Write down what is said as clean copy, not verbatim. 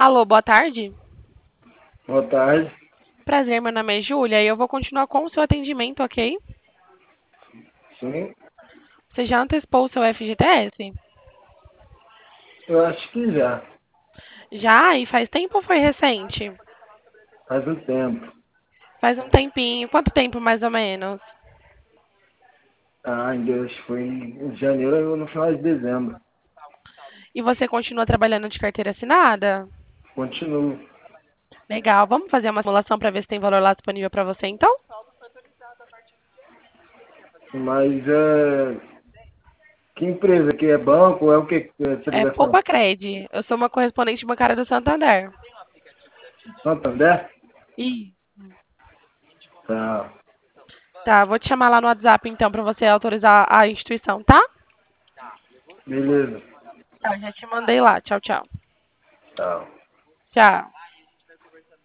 Alô, boa tarde. Boa tarde. Prazer, meu nome é Júlia e eu vou continuar com o seu atendimento, ok? Sim, Você já antecipou o seu FGTS? eu acho que já. Já? E faz tempo ou foi recente? Faz um tempo. Faz um tempinho. Quanto tempo, mais ou menos? Ah, Deus, foi em janeiro ou no final de dezembro. E você continua trabalhando de carteira assinada? Continuo. Legal. Vamos fazer uma simulação para ver se tem valor lá disponível para você, então? Mas que empresa que é banco? É o que essa É ligação? Poupa Cred. Eu sou uma correspondente bancária do Santander. Santander? Ih. Tá, Tá, vou te chamar lá no WhatsApp, então, para você autorizar a instituição, tá? beleza. Tá, já te mandei lá. Tchau, tchau. Tá. Tchau.